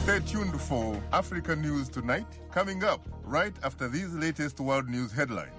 Stay tuned for Africa News Tonight, coming up right after these latest world news headlines.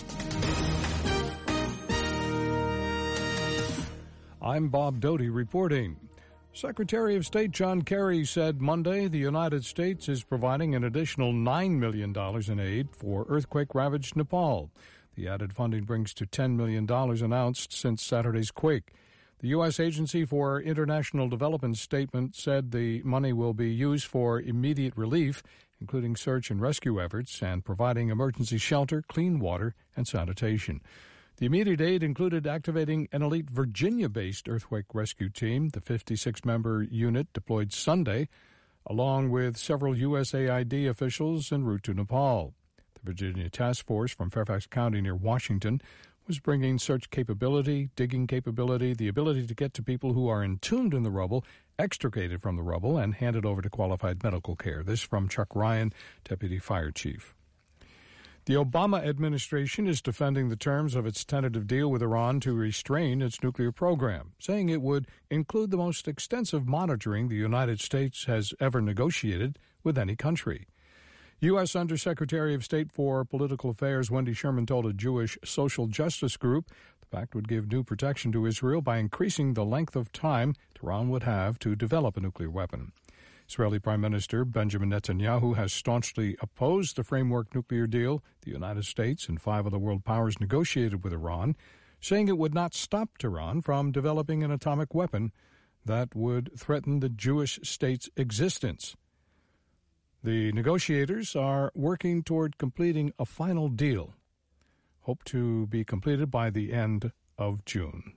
I'm Bob Doty reporting. Secretary of State John Kerry said Monday the United States is providing an additional $9 million in aid for earthquake-ravaged Nepal. The added funding brings to $10 million announced since Saturday's quake. The U.S. Agency for International Development statement said the money will be used for immediate relief, including search and rescue efforts, and providing emergency shelter, clean water, and sanitation. The immediate aid included activating an elite Virginia-based earthquake rescue team, the 56-member unit deployed Sunday, along with several USAID officials en route to Nepal. The Virginia Task Force from Fairfax County near Washington was bringing search capability, digging capability, the ability to get to people who are entombed in the rubble, extricated from the rubble, and handed over to qualified medical care. This from Chuck Ryan, Deputy Fire Chief. The Obama administration is defending the terms of its tentative deal with Iran to restrain its nuclear program, saying it would include the most extensive monitoring the United States has ever negotiated with any country. U.S. Undersecretary of State for Political Affairs Wendy Sherman told a Jewish social justice group the pact would give new protection to Israel by increasing the length of time Tehran would have to develop a nuclear weapon. Israeli Prime Minister Benjamin Netanyahu has staunchly opposed the framework nuclear deal the United States and 5 other world powers negotiated with Iran, saying it would not stop Tehran from developing an atomic weapon that would threaten the Jewish state's existence. The negotiators are working toward completing a final deal, hoped to be completed by the end of June.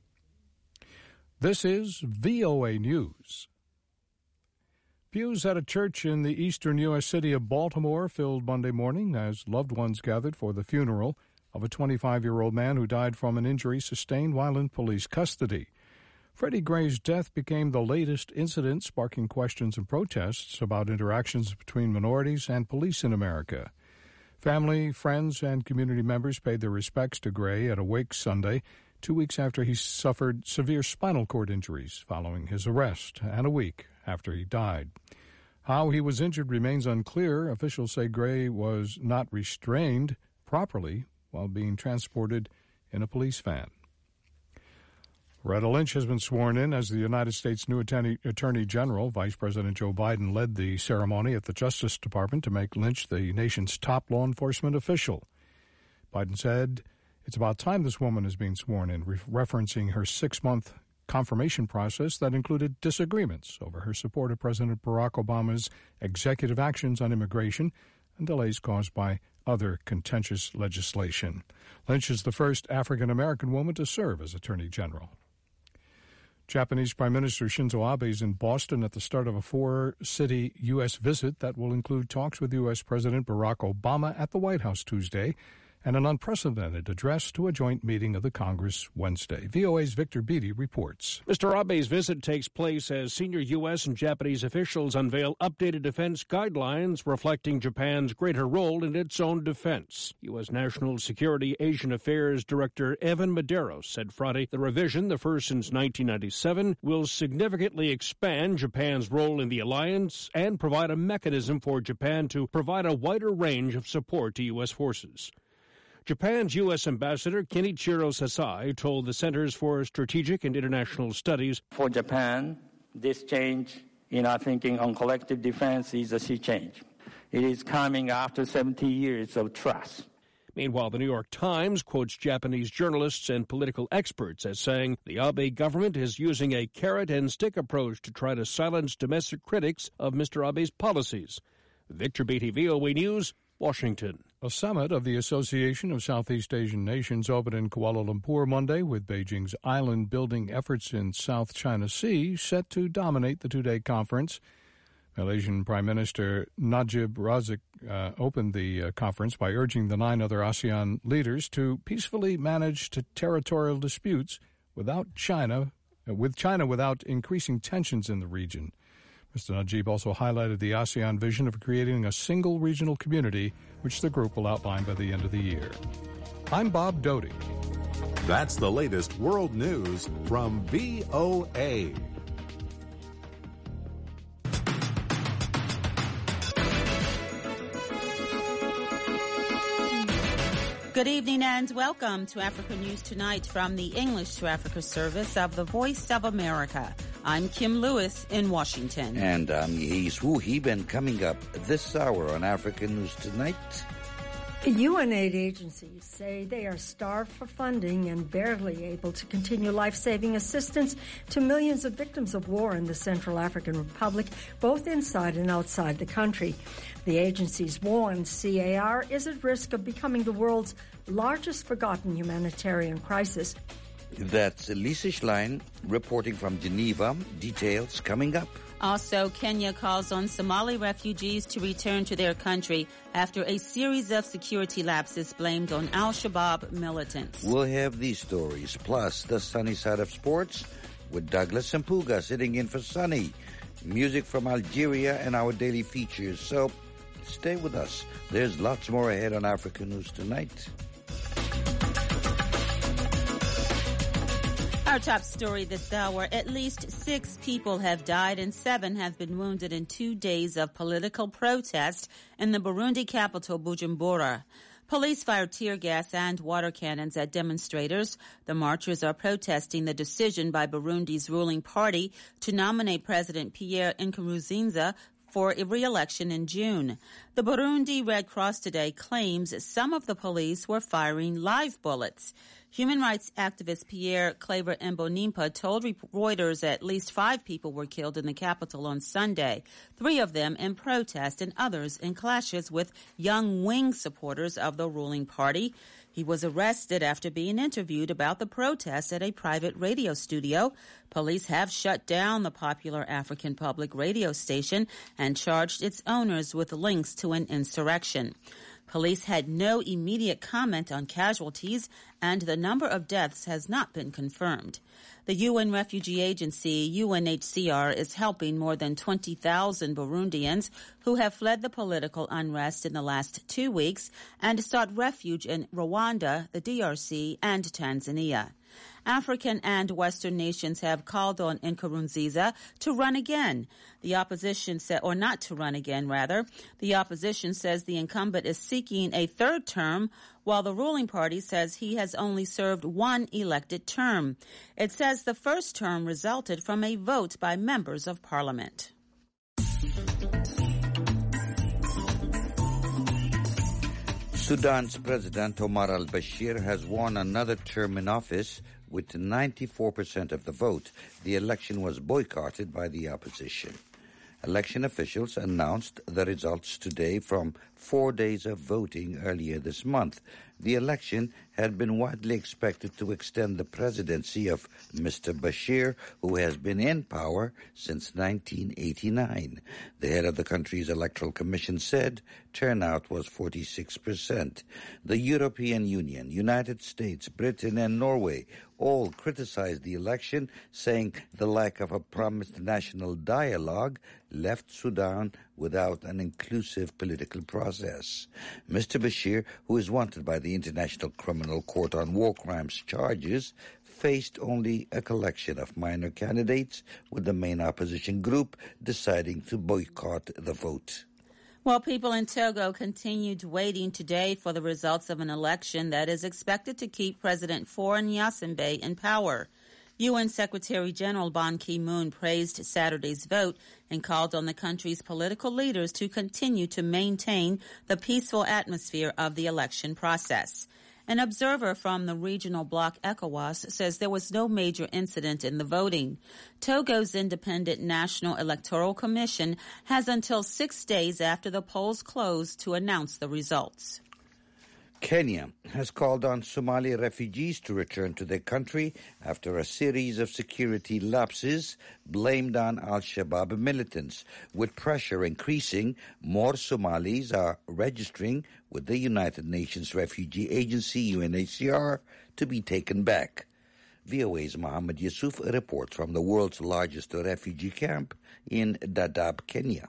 This is VOA News. Pews at a church in the eastern U.S. city of Baltimore filled Monday morning as loved ones gathered for the funeral of a 25-year-old man who died from an injury sustained while in police custody. Freddie Gray's death became the latest incident sparking questions and protests about interactions between minorities and police in America. Family, friends, and community members paid their respects to Gray at a wake Sunday, 2 weeks after he suffered severe spinal cord injuries following his arrest, and a week after he died. How he was injured remains unclear. Officials say Gray was not restrained properly while being transported in a police van. Loretta Lynch has been sworn in as the United States' new Attorney General. Vice President Joe Biden led the ceremony at the Justice Department to make Lynch the nation's top law enforcement official. Biden said, "It's about time this woman is being sworn in," referencing her 6-month confirmation process that included disagreements over her support of President Barack Obama's executive actions on immigration and delays caused by other contentious legislation. Lynch is the first African-American woman to serve as Attorney General. Japanese Prime Minister Shinzo Abe is in Boston at the start of a 4-city U.S. visit that will include talks with U.S. President Barack Obama at the White House Tuesday and an unprecedented address to a joint meeting of the Congress Wednesday. VOA's Victor Beattie reports. Mr. Abe's visit takes place as senior U.S. and Japanese officials unveil updated defense guidelines reflecting Japan's greater role in its own defense. U.S. National Security Asian Affairs Director Evan Medeiros said Friday the revision, the first since 1997, will significantly expand Japan's role in the alliance and provide a mechanism for Japan to provide a wider range of support to U.S. forces. Japan's U.S. Ambassador Kenichiro Sasai told the Centers for Strategic and International Studies, "For Japan, this change in our thinking on collective defense is a sea change. It is coming after 70 years of trust." Meanwhile, the New York Times quotes Japanese journalists and political experts as saying the Abe government is using a carrot-and-stick approach to try to silence domestic critics of Mr. Abe's policies. Victor Beattie, VOA News, Washington. A summit of the Association of Southeast Asian Nations opened in Kuala Lumpur Monday, with Beijing's island-building efforts in South China Sea set to dominate the 2-day conference. Malaysian Prime Minister Najib Razak opened the conference by urging the 9 other ASEAN leaders to peacefully manage territorial disputes with China without increasing tensions in the region. Mr. Najib also highlighted the ASEAN vision of creating a single regional community, which the group will outline by the end of the year. I'm Bob Doty. That's the latest world news from VOA. Good evening and welcome to Africa News Tonight from the English to Africa service of the Voice of America. I'm Kim Lewis in Washington. And I'm Yehis Wuhib, and coming up this hour on Africa News Tonight. UN aid agencies say they are starved for funding and barely able to continue life-saving assistance to millions of victims of war in the Central African Republic, both inside and outside the country. The agencies warn CAR is at risk of becoming the world's largest forgotten humanitarian crisis. That's Lisa Schlein reporting from Geneva. Details coming up. Also, Kenya calls on Somali refugees to return to their country after a series of security lapses blamed on al-Shabaab militants. We'll have these stories, plus the sunny side of sports with Douglas Sampuga sitting in for Sunny, music from Algeria, and our daily features. So stay with us. There's lots more ahead on Africa News Tonight. Our top story this hour, at least 6 people have died and 7 have been wounded in 2 days of political protest in the Burundi capital, Bujumbura. Police fired tear gas and water cannons at demonstrators. The marchers are protesting the decision by Burundi's ruling party to nominate President Pierre Nkurunziza for a re-election in June. The Burundi Red Cross today claims some of the police were firing live bullets. Human rights activist Pierre Claver Mbonimpa told Reuters at least 5 people were killed in the capital on Sunday, 3 of them in protest and others in clashes with Young Wing supporters of the ruling party. He was arrested after being interviewed about the protests at a private radio studio. Police have shut down the popular African public radio station and charged its owners with links to an insurrection. Police had no immediate comment on casualties, and the number of deaths has not been confirmed. The UN Refugee Agency, UNHCR, is helping more than 20,000 Burundians who have fled the political unrest in the last 2 weeks and sought refuge in Rwanda, the DRC, and Tanzania. African and Western nations have called on Nkurunziza to run again. The opposition said, or not to run again, rather. The opposition says the incumbent is seeking a 3rd term, while the ruling party says he has only served 1 elected term. It says the first term resulted from a vote by members of parliament. Sudan's President Omar al-Bashir has won another term in office with 94% of the vote. The election was boycotted by the opposition. Election officials announced the results today from 4 days of voting earlier this month. The election had been widely expected to extend the presidency of Mr. Bashir, who has been in power since 1989. The head of the country's electoral commission said turnout was 46%. The European Union, United States, Britain, and Norway all criticized the election, saying the lack of a promised national dialogue left Sudan without an inclusive political process. Mr. Bashir, who is wanted by the International Criminal Court on war crimes charges, faced only a collection of minor candidates, with the main opposition group deciding to boycott the vote. Well, people in Togo continued waiting today for the results of an election that is expected to keep President Faure Gnassingbé in power. UN Secretary General Ban Ki-moon praised Saturday's vote and called on the country's political leaders to continue to maintain the peaceful atmosphere of the election process. An observer from the regional bloc ECOWAS says there was no major incident in the voting. Togo's Independent National Electoral Commission has until 6 days after the polls close to announce the results. Kenya has called on Somali refugees to return to their country after a series of security lapses blamed on al-Shabaab militants. With pressure increasing, more Somalis are registering with the United Nations Refugee Agency, UNHCR, to be taken back. VOA's Mohammed Yusuf reports from the world's largest refugee camp in Dadaab, Kenya.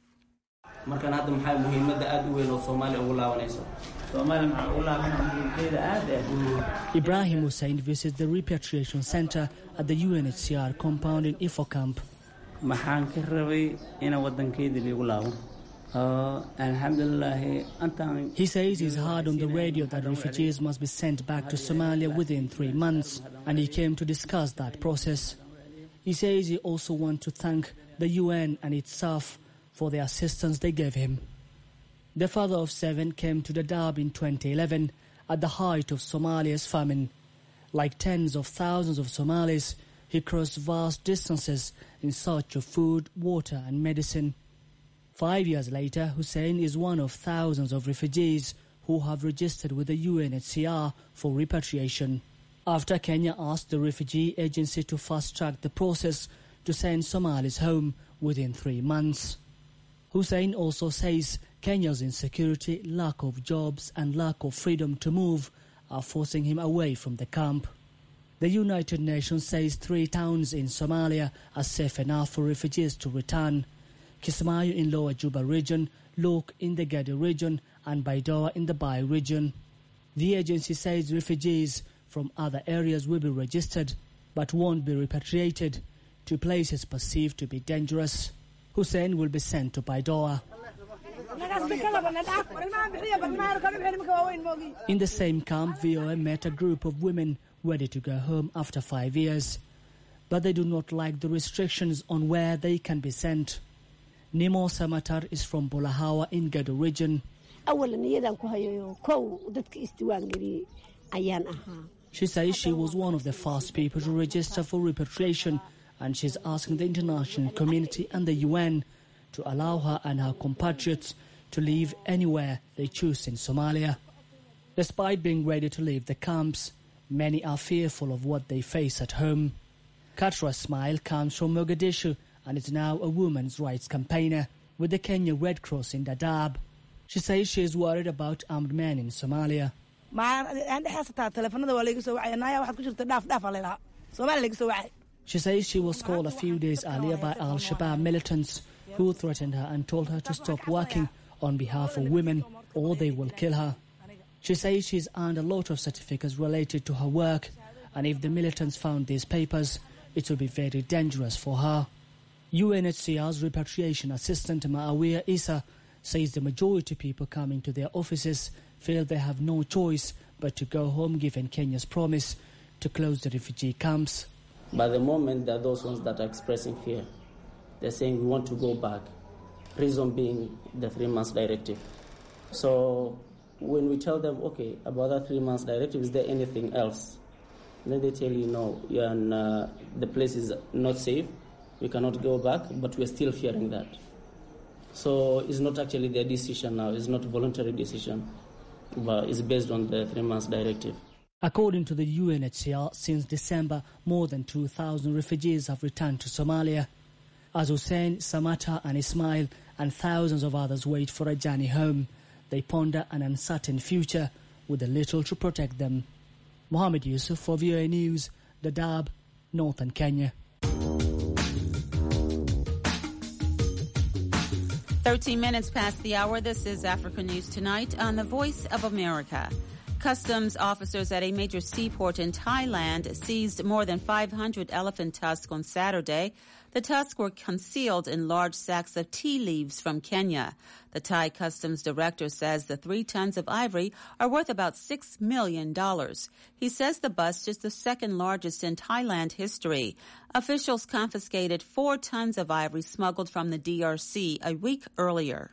Ibrahim Hussein visits the repatriation center at the UNHCR compound in Ifo camp. He says he's heard on the radio that refugees must be sent back to Somalia within 3 months, and he came to discuss that process. He says he also wants to thank the UN and its staff for the assistance they gave him. The father of 7 came to Dadaab in 2011 at the height of Somalia's famine. Like tens of thousands of Somalis, he crossed vast distances in search of food, water and medicine. 5 years later, Hussein is one of thousands of refugees who have registered with the UNHCR for repatriation. After Kenya asked the refugee agency to fast-track the process to send Somalis home within 3 months. Hussein also says Kenya's insecurity, lack of jobs and lack of freedom to move are forcing him away from the camp. The United Nations says 3 towns in Somalia are safe enough for refugees to return: Kismayo in Lower Juba region, Lok in the Gedi region and Baidoa in the Bai region. The agency says refugees from other areas will be registered but won't be repatriated to places perceived to be dangerous. Hussein will be sent to Baidoa. In the same camp, VOA met a group of women ready to go home after 5 years. But they do not like the restrictions on where they can be sent. Nemo Samatar is from Bulahawa in Gedo region. She says she was one of the first people to register for repatriation, and she's asking the international community and the UN to allow her and her compatriots to live anywhere they choose in Somalia. Despite being ready to leave the camps, many are fearful of what they face at home. Katra Smile comes from Mogadishu and is now a women's rights campaigner with the Kenya Red Cross in Dadaab. She says she is worried about armed men in Somalia. She says she was called a few days earlier by Al-Shabaab militants who threatened her and told her to stop working on behalf of women or they will kill her. She says she's earned a lot of certificates related to her work, and if the militants found these papers, it would be very dangerous for her. UNHCR's repatriation assistant Maawia Isa says the majority of people coming to their offices feel they have no choice but to go home given Kenya's promise to close the refugee camps. By the moment, there are those ones that are expressing fear. They're saying we want to go back. Reason being the 3 months directive. So when we tell them, okay, about that 3 months directive, is there anything else? And then they tell you, no, the place is not safe. We cannot go back, but we're still fearing that. So it's not actually their decision now. It's not a voluntary decision, but it's based on the 3 months directive. According to the UNHCR, since December, more than 2,000 refugees have returned to Somalia. As Hussein, Samata and Ismail and thousands of others wait for a journey home, they ponder an uncertain future with a little to protect them. Mohammed Yusuf for VOA News, Dadaab, Northern Kenya. 13 minutes past the hour. This is Africa News Tonight on the Voice of America. Customs officers at a major seaport in Thailand seized more than 500 elephant tusks on Saturday. The tusks were concealed in large sacks of tea leaves from Kenya. The Thai customs director says the 3 tons of ivory are worth about $6 million. He says the bust is the second largest in Thailand history. Officials confiscated 4 tons of ivory smuggled from the DRC a week earlier.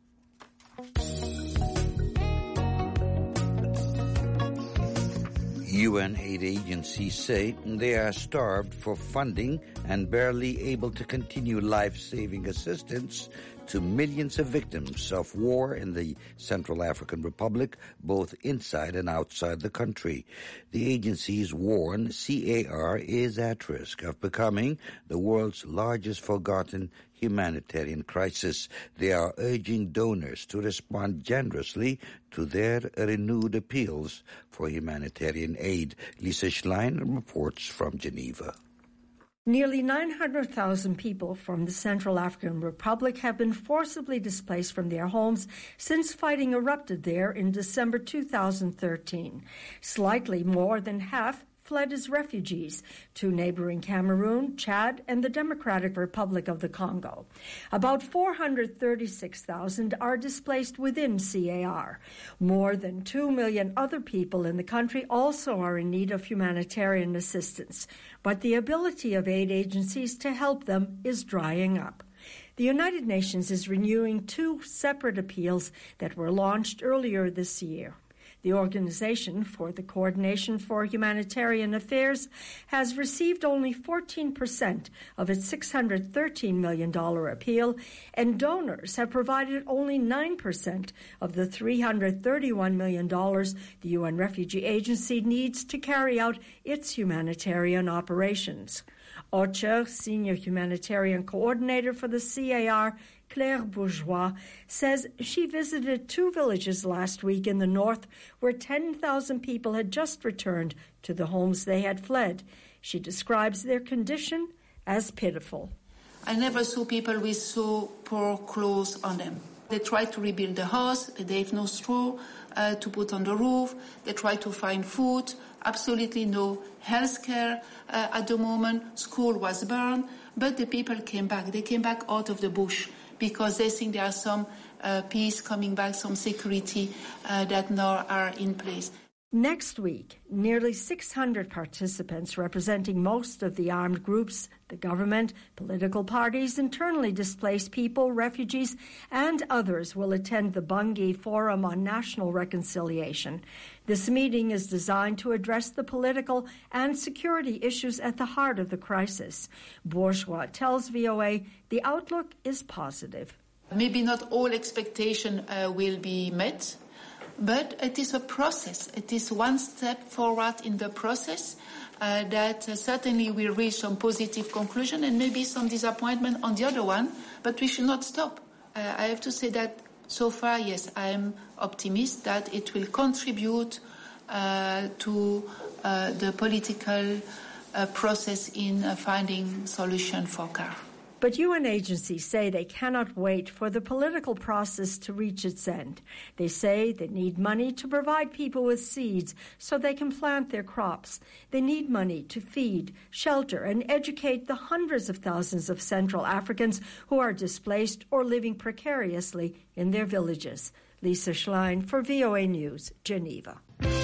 UN aid agencies say they are starved for funding and barely able to continue life-saving assistance to millions of victims of war in the Central African Republic, both inside and outside the country. The agencies warn CAR is at risk of becoming the world's largest forgotten humanitarian crisis. They are urging donors to respond generously to their renewed appeals for humanitarian aid. Lisa Schlein reports from Geneva. Nearly 900,000 people from the Central African Republic have been forcibly displaced from their homes since fighting erupted there in December 2013. Slightly more than half, fled as refugees to neighboring Cameroon, Chad, and the Democratic Republic of the Congo. About 436,000 are displaced within CAR. More than 2 million other people in the country also are in need of humanitarian assistance, but the ability of aid agencies to help them is drying up. The United Nations is renewing 2 separate appeals that were launched earlier this year. The Organization for the Coordination for Humanitarian Affairs has received only 14% of its $613 million appeal, and donors have provided only 9% of the $331 million the UN Refugee Agency needs to carry out its humanitarian operations. OCHA, Senior Humanitarian Coordinator for the CAR, Claire Bourgeois, says she visited 2 villages last week in the north where 10,000 people had just returned to the homes they had fled. She describes their condition as pitiful. I never saw people with so poor clothes on them. They tried to rebuild the house, they have no straw to put on the roof, they try to find food, absolutely no health care at the moment. School was burned, but the people came back. They came back out of the bush because they think there are some peace coming back, some security that now are in place. Next week, nearly 600 participants representing most of the armed groups, the government, political parties, internally displaced people, refugees, and others will attend the Bangui Forum on National Reconciliation. This meeting is designed to address the political and security issues at the heart of the crisis. Bourgeois tells VOA the outlook is positive. Maybe not all expectations will be met, but it is a process. It is one step forward in the process that certainly will reach some positive conclusion and maybe some disappointment on the other one, but we should not stop. I have to say that so far, yes, I am optimistic that it will contribute to the political process in finding solution for CAR. But UN agencies say they cannot wait for the political process to reach its end. They say they need money to provide people with seeds so they can plant their crops. They need money to feed, shelter, and educate the hundreds of thousands of Central Africans who are displaced or living precariously in their villages. Lisa Schlein for VOA News, Geneva.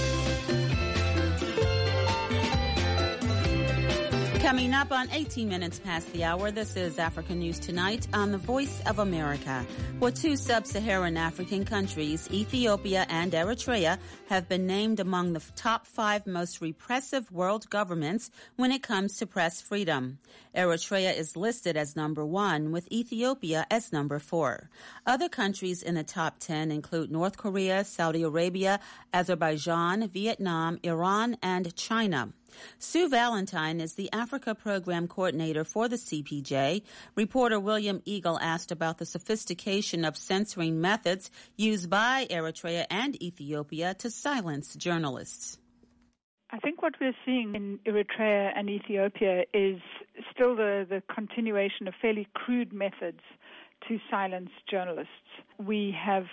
Coming up on 18 minutes past the hour, this is Africa News Tonight on the Voice of America, where 2 sub-Saharan African countries, Ethiopia and Eritrea, have been named among the top 5 most repressive world governments when it comes to press freedom. Eritrea is listed as number 1, with Ethiopia as number 4. Other countries in the top 10 include North Korea, Saudi Arabia, Azerbaijan, Vietnam, Iran, and China. Sue Valentine is the Africa Program Coordinator for the CPJ. Reporter William Eagle asked about the sophistication of censoring methods used by Eritrea and Ethiopia to silence journalists. I think what we're seeing in Eritrea and Ethiopia is still the continuation of fairly crude methods to silence journalists. We have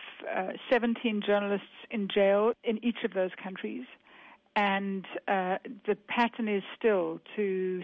17 journalists in jail in each of those countries. And the pattern is still to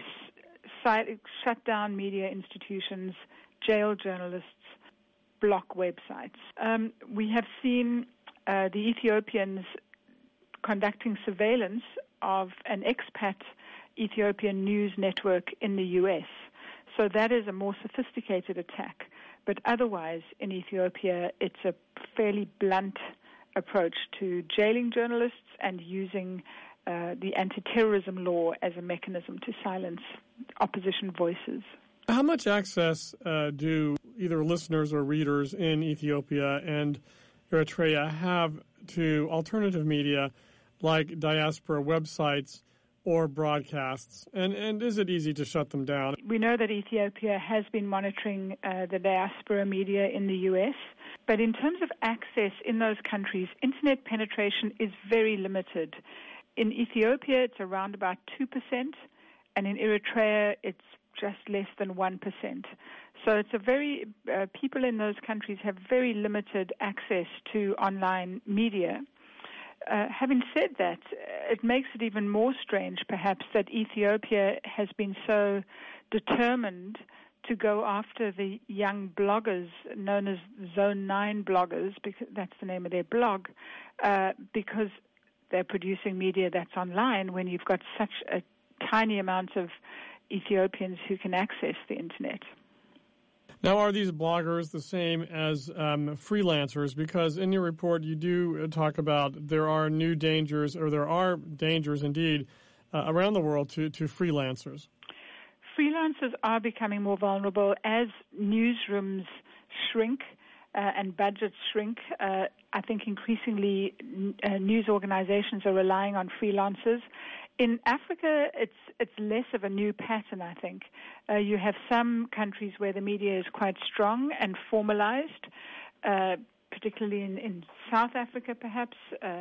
shut down media institutions, jail journalists, block websites. We have seen the Ethiopians conducting surveillance of an expat Ethiopian news network in the U.S. So that is a more sophisticated attack. But otherwise, in Ethiopia, it's a fairly blunt approach to jailing journalists and using the anti-terrorism law as a mechanism to silence opposition voices. How much access do either listeners or readers in Ethiopia and Eritrea have to alternative media like diaspora websites or broadcasts? And is it easy to shut them down? We know that Ethiopia has been monitoring the diaspora media in the U.S., but in terms of access in those countries, internet penetration is very limited. In Ethiopia, it's around about 2%, and in Eritrea, it's just less than 1%. So it's people in those countries have very limited access to online media. Having said that, it makes it even more strange, perhaps, that Ethiopia has been so determined to go after the young bloggers, known as Zone 9 bloggers, because that's the name of their blog, because they're producing media that's online when you've got such a tiny amount of Ethiopians who can access the internet. Now, are these bloggers the same as freelancers? Because in your report, you do talk about there are new dangers, or there are dangers indeed, around the world to freelancers. Freelancers are becoming more vulnerable as newsrooms shrink and budgets shrink. I think increasingly news organizations are relying on freelancers. In Africa, it's less of a new pattern, I think. You have some countries where the media is quite strong and formalized, particularly in South Africa, perhaps,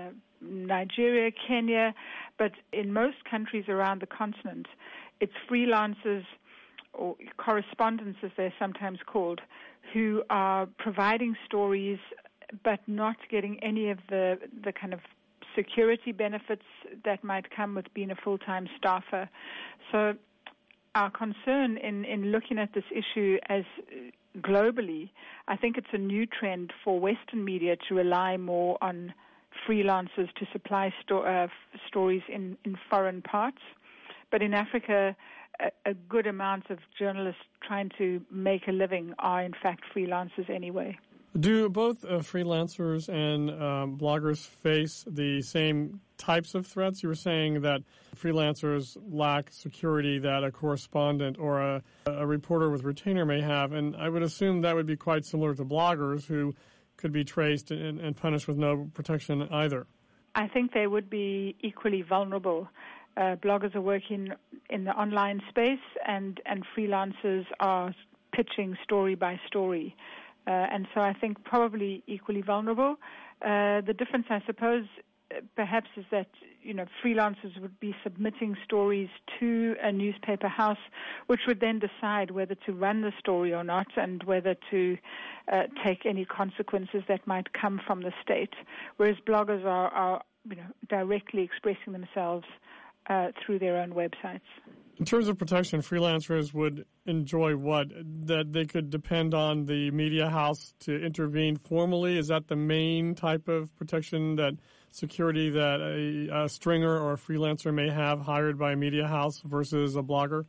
Nigeria, Kenya. But in most countries around the continent, it's freelancers or correspondents, as they're sometimes called, who are providing stories but not getting any of the kind of security benefits that might come with being a full-time staffer. So our concern in looking at this issue as globally, I think it's a new trend for Western media to rely more on freelancers to supply stories in foreign parts. But in Africa, a good amount of journalists trying to make a living are in fact freelancers anyway. Do both freelancers and bloggers face the same types of threats? You were saying that freelancers lack security that a correspondent or a reporter with retainer may have, and I would assume that would be quite similar to bloggers who could be traced and punished with no protection either. I think they would be equally vulnerable. Bloggers are working in the online space, and freelancers are pitching story by story. And so I think probably equally vulnerable. The difference, I suppose, perhaps is that, freelancers would be submitting stories to a newspaper house, which would then decide whether to run the story or not and whether to take any consequences that might come from the state, whereas bloggers are directly expressing themselves through their own websites. In terms of protection, freelancers would enjoy what? That they could depend on the media house to intervene formally? Is that the main type of protection, that security that a stringer or a freelancer may have hired by a media house versus a blogger?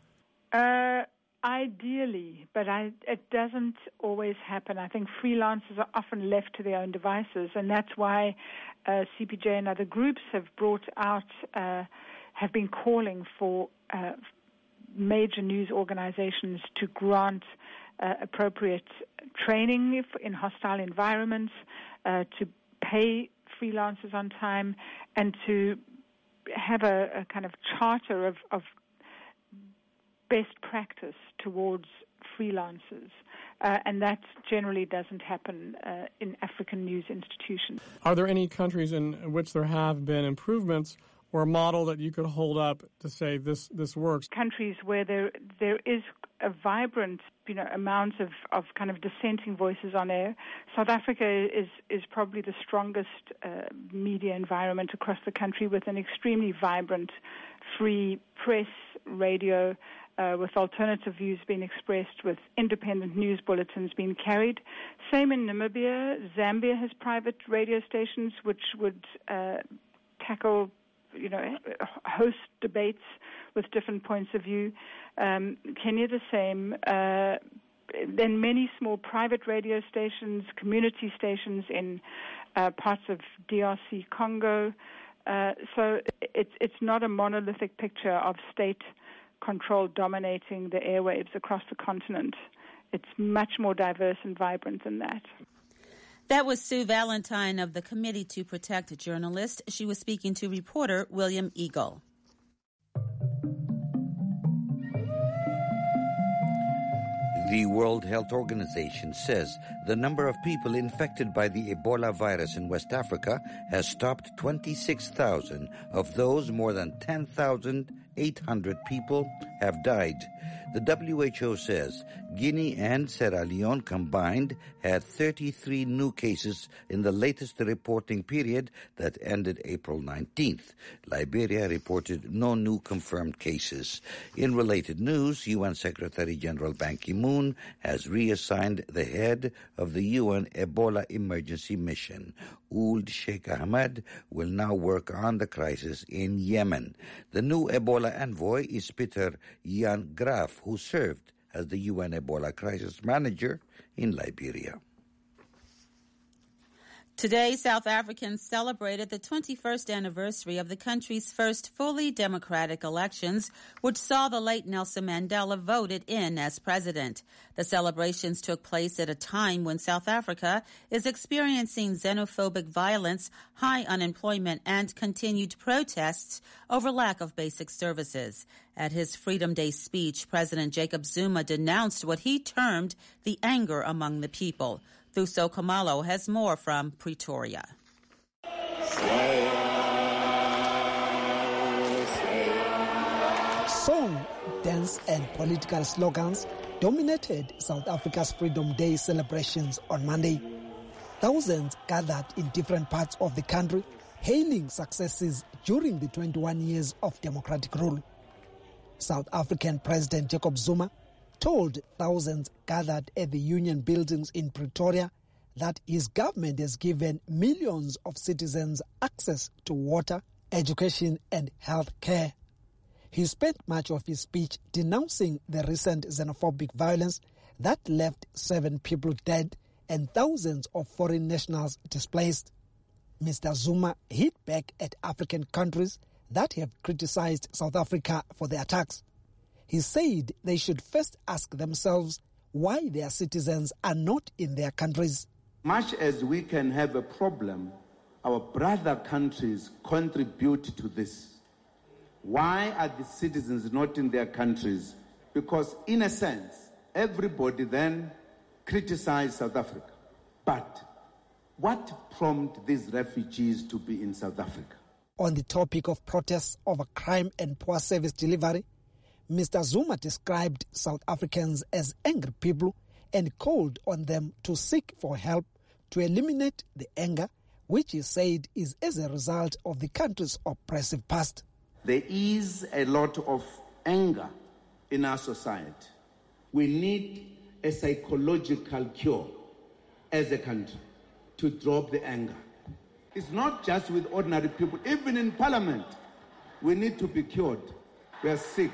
Ideally, but it doesn't always happen. I think freelancers are often left to their own devices, and that's why CPJ and other groups have been calling for major news organizations to grant appropriate training in hostile environments, to pay freelancers on time, and to have a kind of charter of best practice towards freelancers. And that generally doesn't happen in African news institutions. Are there any countries in which there have been improvements or a model that you could hold up to say this works? Countries where there is a vibrant amount of kind of dissenting voices on air. South Africa is probably the strongest media environment across the country, with an extremely vibrant free press, radio, with alternative views being expressed, with independent news bulletins being carried. Same in Namibia. Zambia has private radio stations which would tackle host debates with different points of view. Kenya the same. Then many small private radio stations, community stations in parts of DRC Congo. So it's not a monolithic picture of state control dominating the airwaves across the continent. It's much more diverse and vibrant than that. That was Sue Valentine of the Committee to Protect Journalists. She was speaking to reporter William Eagle. The World Health Organization says the number of people infected by the Ebola virus in West Africa has topped 26,000, of those more than 10,000 800 people have died. The WHO says Guinea and Sierra Leone combined had 33 new cases in the latest reporting period that ended April 19th. Liberia reported no new confirmed cases. In related news, UN Secretary General Ban Ki-moon has reassigned the head of the UN Ebola Emergency Mission. Ould Sheikh Ahmed will now work on the crisis in Yemen. The new Ebola envoy is Peter Jan Graf, who served as the UN Ebola Crisis Manager in Liberia. Today, South Africans celebrated the 21st anniversary of the country's first fully democratic elections, which saw the late Nelson Mandela voted in as president. The celebrations took place at a time when South Africa is experiencing xenophobic violence, high unemployment, and continued protests over lack of basic services. At his Freedom Day speech, President Jacob Zuma denounced what he termed the anger among the people. Thuso Khumalo has more from Pretoria. Song, dance and political slogans dominated South Africa's Freedom Day celebrations on Monday. Thousands gathered in different parts of the country, hailing successes during the 21 years of democratic rule. South African President Jacob Zuma told thousands gathered at the union buildings in Pretoria that his government has given millions of citizens access to water, education and health care. He spent much of his speech denouncing the recent xenophobic violence that left 7 people dead and thousands of foreign nationals displaced. Mr. Zuma hit back at African countries that have criticized South Africa for the attacks. He said they should first ask themselves why their citizens are not in their countries. Much as we can have a problem, our brother countries contribute to this. Why are the citizens not in their countries? Because in a sense, everybody then criticized South Africa. But what prompted these refugees to be in South Africa? On the topic of protests over crime and poor service delivery, Mr. Zuma described South Africans as angry people and called on them to seek for help to eliminate the anger, which he said is as a result of the country's oppressive past. There is a lot of anger in our society. We need a psychological cure as a country to drop the anger. It's not just with ordinary people. Even in parliament, we need to be cured. We are sick.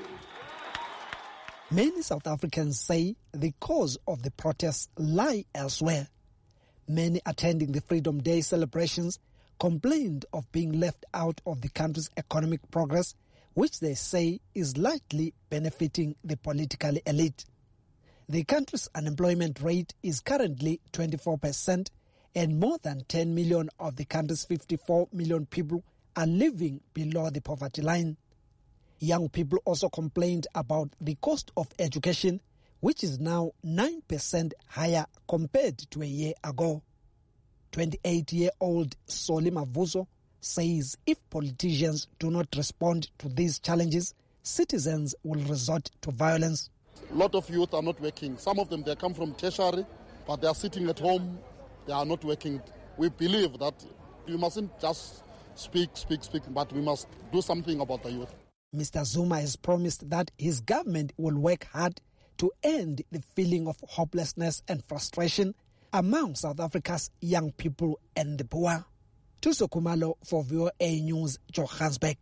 Many South Africans say the cause of the protests lie elsewhere. Many attending the Freedom Day celebrations complained of being left out of the country's economic progress, which they say is likely benefiting the political elite. The country's unemployment rate is currently 24%, and more than 10 million of the country's 54 million people are living below the poverty line. Young people also complained about the cost of education, which is now 9% higher compared to a year ago. 28-year-old Soli Mavuso says if politicians do not respond to these challenges, citizens will resort to violence. A lot of youth are not working. Some of them, they come from tertiary, but they are sitting at home. They are not working. We believe that we mustn't just speak, but we must do something about the youth. Mr. Zuma has promised that his government will work hard to end the feeling of hopelessness and frustration among South Africa's young people and the poor. Thuso Khumalo for VOA News, Johannesburg.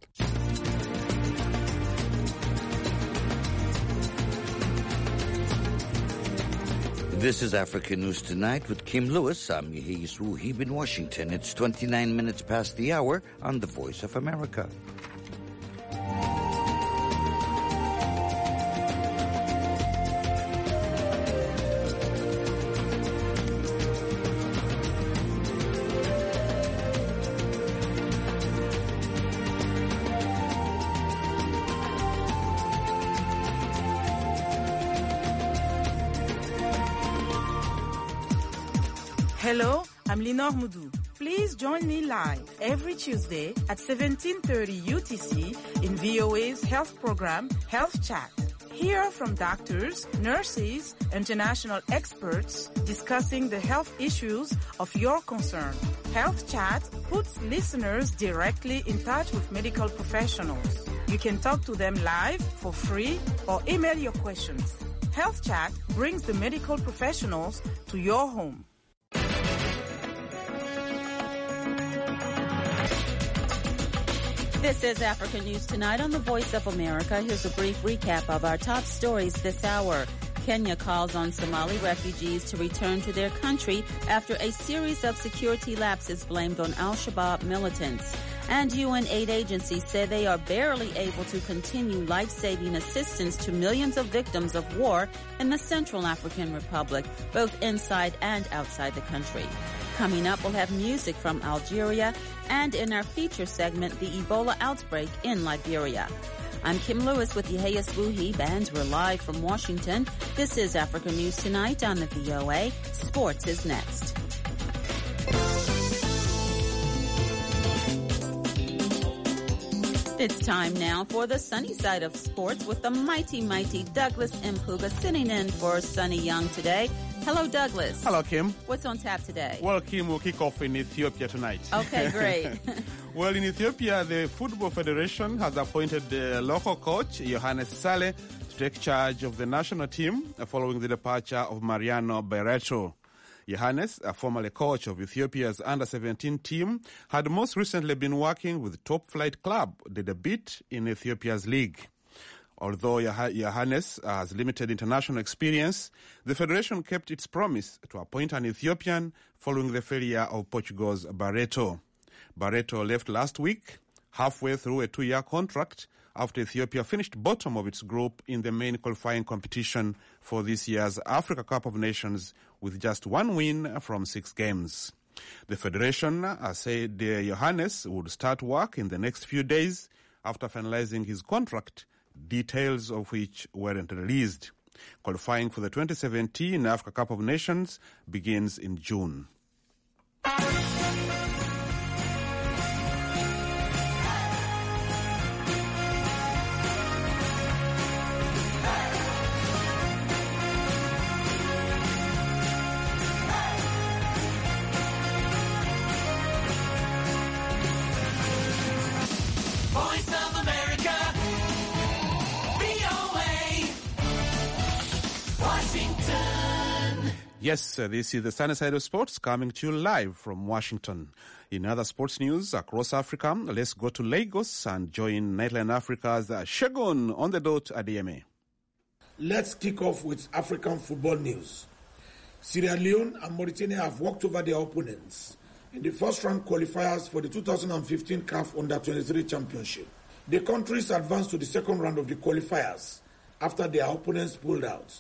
This is Africa News Tonight with Kim Lewis. I'm Yehis Wuhib in Washington. It's 29 minutes past the hour on The Voice of America. Hello, I'm Linor Moudou. Please join me live every Tuesday at 17:30 UTC in VOA's health program, Health Chat. Hear from doctors, nurses, international experts discussing the health issues of your concern. Health Chat puts listeners directly in touch with medical professionals. You can talk to them live for free or email your questions. Health Chat brings the medical professionals to your home. This is Africa News Tonight on the Voice of America. Here's a brief recap of our top stories this hour. Kenya calls on Somali refugees to return to their country after a series of security lapses blamed on al-Shabaab militants. And UN aid agencies say they are barely able to continue life-saving assistance to millions of victims of war in the Central African Republic, both inside and outside the country. Coming up, we'll have music from Algeria, and in our feature segment, the Ebola outbreak in Liberia. I'm Kim Lewis with Yehia Swuhi Band. We're live from Washington. This is Africa News Tonight on the VOA. Sports is next. It's time now for the sunny side of sports with the mighty Douglas Mpuga sitting in for Sunny Young today. Hello, Douglas. Hello, Kim. What's on tap today? Well, Kim, we'll kick off in Ethiopia tonight. Okay, great. Well, in Ethiopia, the Football Federation has appointed the local coach, Johannes Sale, to take charge of the national team following the departure of Mariano Barreto. Johannes, a former coach of Ethiopia's under-17 team, had most recently been working with top-flight club, the Debit, in Ethiopia's league. Although Johannes has limited international experience, the federation kept its promise to appoint an Ethiopian following the failure of Portugal's Barreto. Barreto left last week, halfway through a 2-year contract, after Ethiopia finished bottom of its group in the main qualifying competition for this year's Africa Cup of Nations with just 1 win from 6 games. The federation said Johannes would start work in the next few days after finalizing his contract, details of which weren't released. Qualifying for the 2017 Africa Cup of Nations begins in June. Yes, this is the sunny side of sports coming to you live from Washington. In other sports news across Africa, let's go to Lagos and join Nightline Africa's Shegun on the dot at DMA. Let's kick off with African football news. Sierra Leone and Mauritania have walked over their opponents in the first-round qualifiers for the 2015 CAF Under-23 Championship. The countries advanced to the second round of the qualifiers after their opponents pulled out.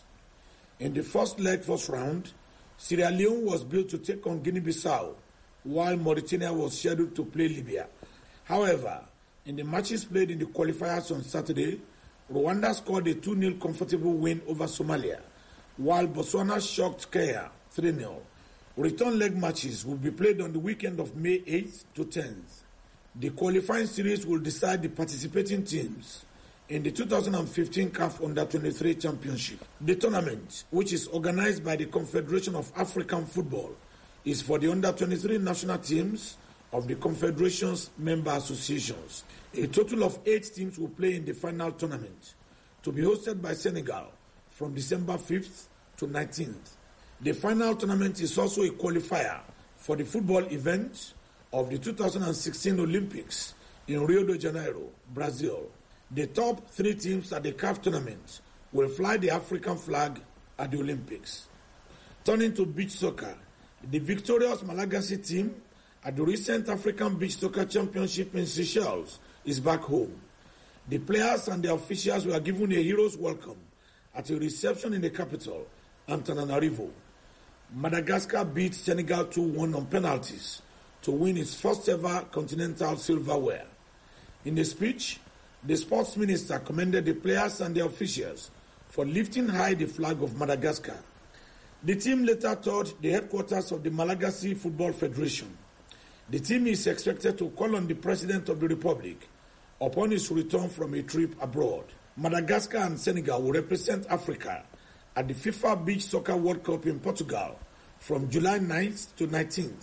In the first round, Sierra Leone was built to take on Guinea-Bissau, while Mauritania was scheduled to play Libya. However, in the matches played in the qualifiers on Saturday, Rwanda scored a 2-0 comfortable win over Somalia, while Botswana shocked Kenya 3-0. Return leg matches will be played on the weekend of May 8th to 10th. The qualifying series will decide the participating teams in the 2015 CAF Under-23 Championship. The tournament, which is organized by the Confederation of African Football, is for the Under-23 national teams of the Confederation's member associations. A total of 8 teams will play in the final tournament, to be hosted by Senegal from December 5th to 19th. The final tournament is also a qualifier for the football event of the 2016 Olympics in Rio de Janeiro, Brazil. The top 3 teams at the CAF tournament will fly the African flag at the Olympics. Turning to beach soccer, the victorious Malagasy team at the recent African Beach Soccer Championship in Seychelles is back home. The players and the officials were given a hero's welcome at a reception in the capital, Antananarivo. Madagascar beat Senegal 2-1 on penalties to win its first ever continental silverware. In a speech, the sports minister commended the players and the officials for lifting high the flag of Madagascar. The team later toured the headquarters of the Malagasy Football Federation. The team is expected to call on the President of the Republic upon his return from a trip abroad. Madagascar and Senegal will represent Africa at the FIFA Beach Soccer World Cup in Portugal from July 9th to 19th,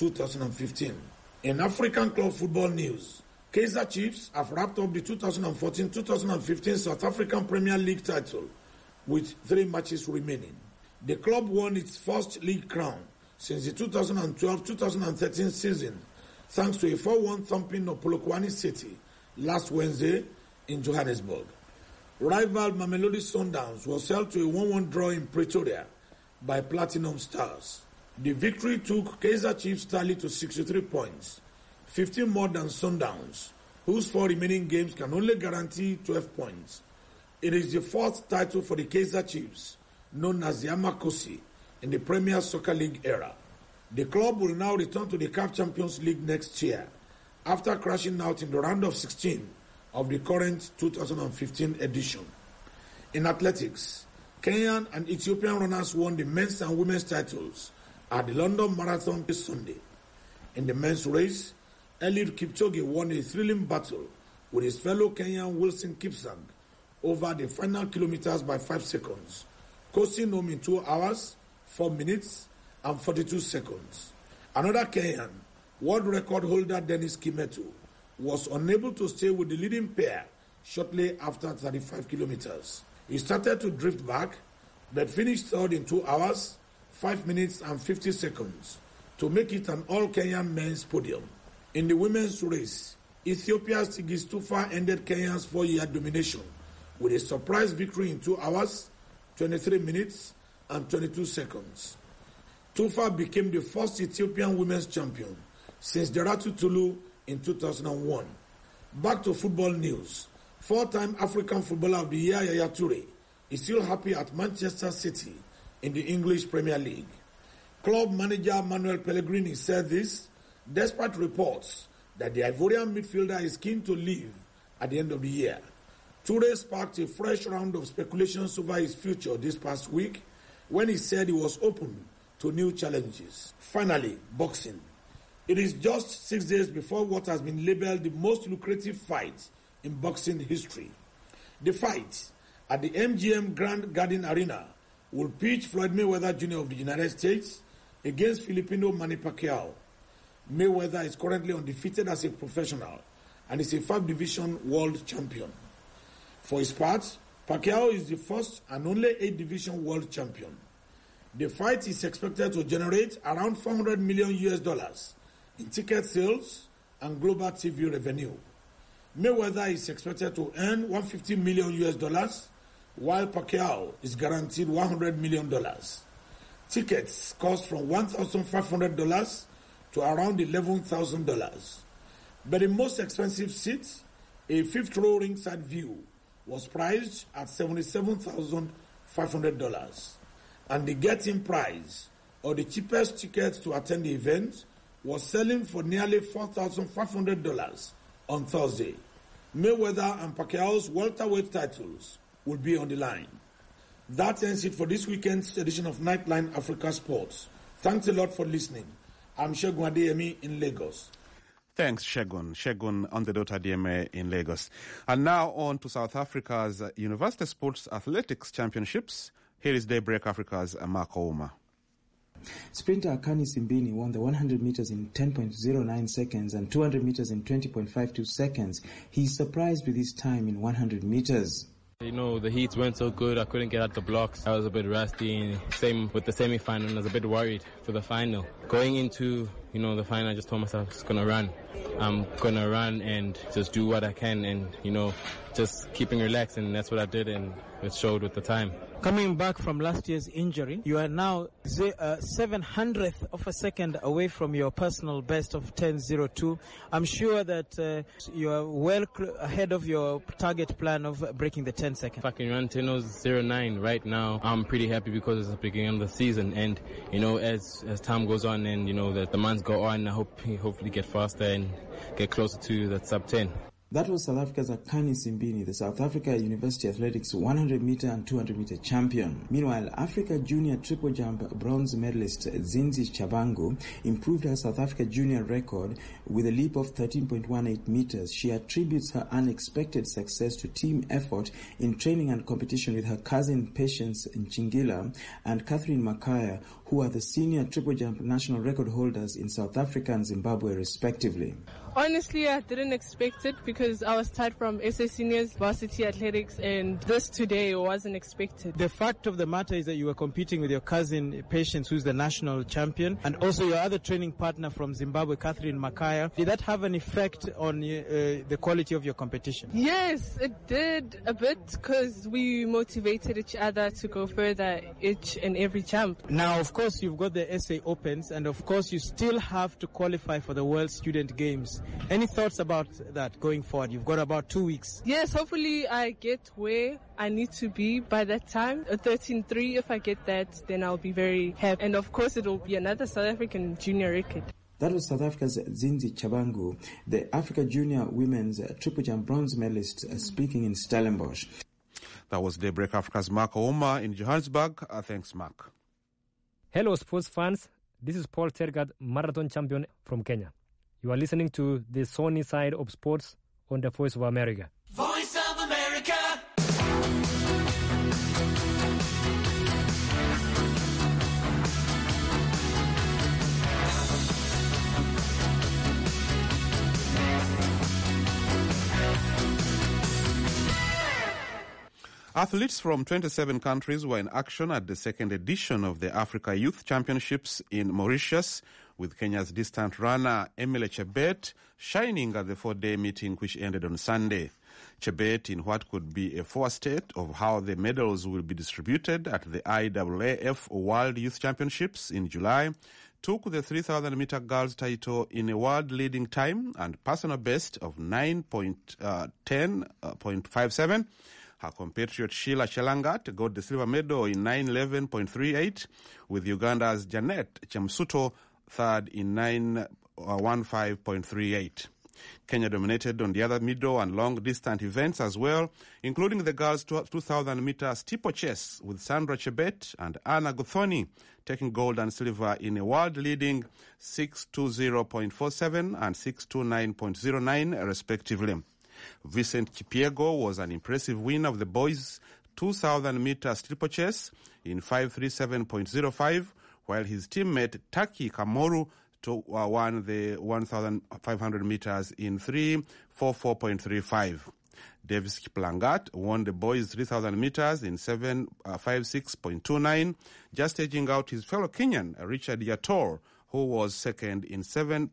2015. In African club football news, Kaizer Chiefs have wrapped up the 2014-2015 South African Premier League title with 3 matches remaining. The club won its first league crown since the 2012-2013 season thanks to a 4-1 thumping of Polokwane City last Wednesday in Johannesburg. Rival Mamelodi Sundowns was held to a 1-1 draw in Pretoria by Platinum Stars. The victory took Kaizer Chiefs' tally to 63 points, 15 more than Sundowns, whose 4 remaining games can only guarantee 12 points. It is the 4th title for the Kaizer Chiefs, known as the Amakosi, in the Premier Soccer League era. The club will now return to the CAF Champions League next year, after crashing out in the round of 16 of the current 2015 edition. In athletics, Kenyan and Ethiopian runners won the men's and women's titles at the London Marathon this Sunday. In the men's race, Eliud Kipchoge won a thrilling battle with his fellow Kenyan Wilson Kipsang over the final kilometers by 5 seconds, coasting home in 2 hours, 4 minutes, and 42 seconds. Another Kenyan, world record holder Dennis Kimeto, was unable to stay with the leading pair shortly after 35 kilometers. He started to drift back, but finished third in 2 hours, 5 minutes, and 50 seconds to make it an all-Kenyan men's podium. In the women's race, Ethiopia's Tigist Tufa ended Kenya's 4-year domination with a surprise victory in 2 hours, 23 minutes, and 22 seconds. Tufa became the first Ethiopian women's champion since Deratu Tulu in 2001. Back to football news. 4-time African Footballer of the Year Yaya Toure is still happy at Manchester City in the English Premier League. Club manager Manuel Pellegrini said this despite reports that the Ivorian midfielder is keen to leave at the end of the year. Toure sparked a fresh round of speculations over his future this past week when he said he was open to new challenges. Finally, boxing. It is just 6 days before what has been labeled the most lucrative fight in boxing history. The fight at the MGM Grand Garden Arena will pitch Floyd Mayweather Jr. of the United States against Filipino Manny Pacquiao. Mayweather is currently undefeated as a professional and is a 5-division world champion. For his part, Pacquiao is the first and only 8-division world champion. The fight is expected to generate around $400 million in ticket sales and global TV revenue. Mayweather is expected to earn $150 million, while Pacquiao is guaranteed $100 million. Tickets cost from $1,500 to around $11,000. But the most expensive seat, a 5th-row ringside view, was priced at $77,500. And the get-in price, or the cheapest ticket to attend the event, was selling for nearly $4,500 on Thursday. Mayweather and Pacquiao's welterweight titles will be on the line. That ends it for this weekend's edition of Nightline Africa Sports. Thanks a lot for listening. I'm Shegun Adeyemi in Lagos. Thanks, Shegun. Shegun on the dot Adeyemi in Lagos. And now on to South Africa's University Sports Athletics Championships. Here is Daybreak Africa's Mark Ouma. Sprinter Akani Simbini won the 100 meters in 10.09 seconds and 200 meters in 20.52 seconds. He's surprised with his time in 100 meters. You know, the heats weren't so good. I couldn't get out the blocks. I was a bit rusty. Same with the semi-final. I was a bit worried for the final. Going into, the final, I just told myself I'm just going to run. I'm going to run and just do what I can and, just keeping relaxed. And that's what I did, and it showed with the time. Coming back from last year's injury, you are now 700th of a second away from your personal best of 10.02. I'm sure that you are well ahead of your target plan of breaking the 10 seconds. If I can run 10.09 right now, I'm pretty happy because it's the beginning of the season. And, as time goes on and, that the months go on, I hopefully get faster and get closer to that sub 10. That was South Africa's Akani Simbini, the South Africa University Athletics 100-meter and 200-meter champion. Meanwhile, Africa Junior triple jump bronze medalist Zinzi Chabangu improved her South Africa junior record with a leap of 13.18 meters. She attributes her unexpected success to team effort in training and competition with her cousin Patience Nchingila and Catherine Makaya, who are the senior triple jump national record holders in South Africa and Zimbabwe respectively. Honestly, I didn't expect it because I was tied from SA Seniors Varsity Athletics, and this today wasn't expected. The fact of the matter is that you were competing with your cousin Patience, who's the national champion, and also your other training partner from Zimbabwe, Catherine Makaya. Did that have an effect on the quality of your competition? Yes, it did a bit because we motivated each other to go further each and every jump. Now, of course, you've got the SA Opens, and of course, you still have to qualify for the World Student Games. Any thoughts about that going forward? You've got about 2 weeks. Yes, hopefully I get where I need to be by that time. A 13.3, if I get that, then I'll be very happy. And of course, it will be another South African junior record. That was South Africa's Zinzi Chabangu, the Africa Junior Women's Triple Jump bronze medalist, speaking in Stellenbosch. That was Daybreak Africa's Mark Ouma in Johannesburg. Thanks, Mark. Hello, sports fans. This is Paul Tergat, marathon champion from Kenya. You are listening to the Sony Side of Sports on the Voice of America. Voice of America. Athletes from 27 countries were in action at the second edition of the Africa Youth Championships in Mauritius, with Kenya's distant runner Emile Chebet shining at the 4-day meeting which ended on Sunday. Chebet, in what could be a foretaste of how the medals will be distributed at the IAAF World Youth Championships in July, took the 3,000-meter girls title in a world-leading time and personal best of 9.10.57. Her compatriot Sheila Chelangat got the silver medal in 9.11.38, with Uganda's Janet Chamsuto third in 9.15.38. Kenya dominated on the other middle and long-distance events as well, including the girls' 2,000-meter steeplechase with Sandra Chebet and Anna Guthoni taking gold and silver in a world-leading 6:20.47 and 6:29.09 respectively. Vincent Kipyego was an impressive winner of the boys' 2,000-meter steeplechase in 5:37.05, while his teammate Taki Kamoru won the 1,500 meters in 3:44.35. Davis Kiplangat won the boys' 3,000 meters in 7:56.29, just edging out his fellow Kenyan Richard Yator, who was second in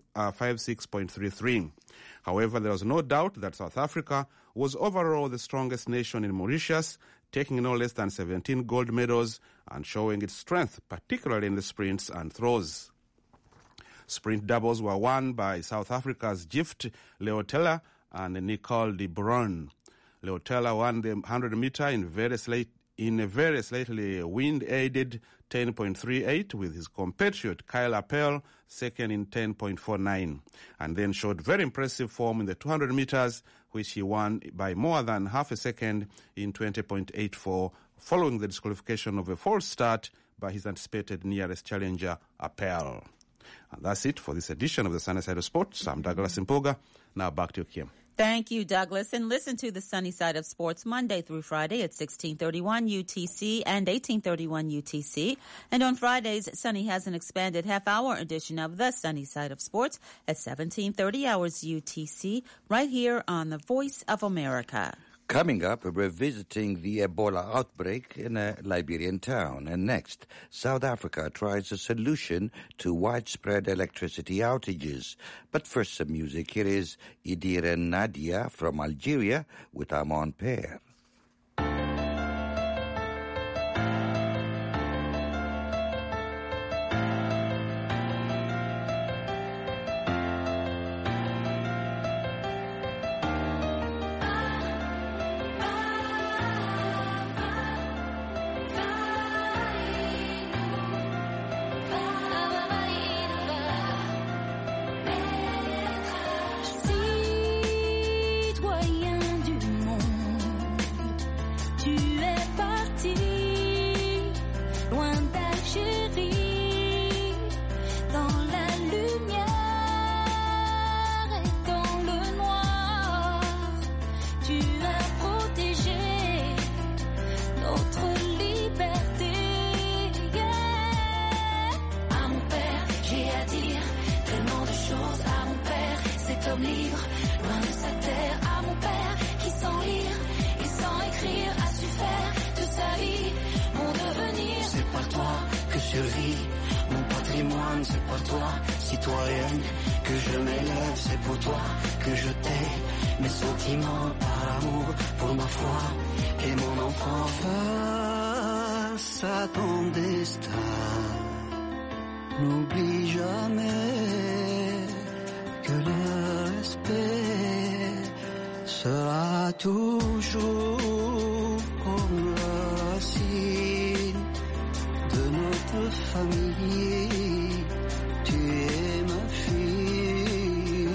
7:56.33. However, there was no doubt that South Africa was overall the strongest nation in Mauritius, taking no less than 17 gold medals and showing its strength, particularly in the sprints and throws. Sprint doubles were won by South Africa's Gift Leotela and Nicole de Bruyn. Leotela won the 100-meter in a very slightly wind-aided 10.38, with his compatriot Kyle Appel second in 10.49, and then showed very impressive form in the 200 meters, which he won by more than half a second in 20.84, following the disqualification of a false start by his anticipated nearest challenger, Appel. And that's it for this edition of the Sunny Side of Sports. I'm Douglas Mpuga. Now back to you, Kim. Thank you, Douglas. And listen to the Sunny Side of Sports Monday through Friday at 1631 UTC and 1831 UTC. And on Fridays, Sunny has an expanded half-hour edition of the Sunny Side of Sports at 1730 hours UTC, right here on the Voice of America. Coming up, we're visiting the Ebola outbreak in a Liberian town. And next, South Africa tries a solution to widespread electricity outages. But first, some music. Here is Idira Nadia from Algeria with Amon Père. Sweet survie. Mon patrimoine, c'est par toi, citoyenne, que je m'élève, c'est pour toi que je t'ai. Mes sentiments par amour, pour ma foi et mon enfant. Face à ton destin, n'oublie jamais que le respect sera toujours comme la racine de notre famille. Tu es ma fille.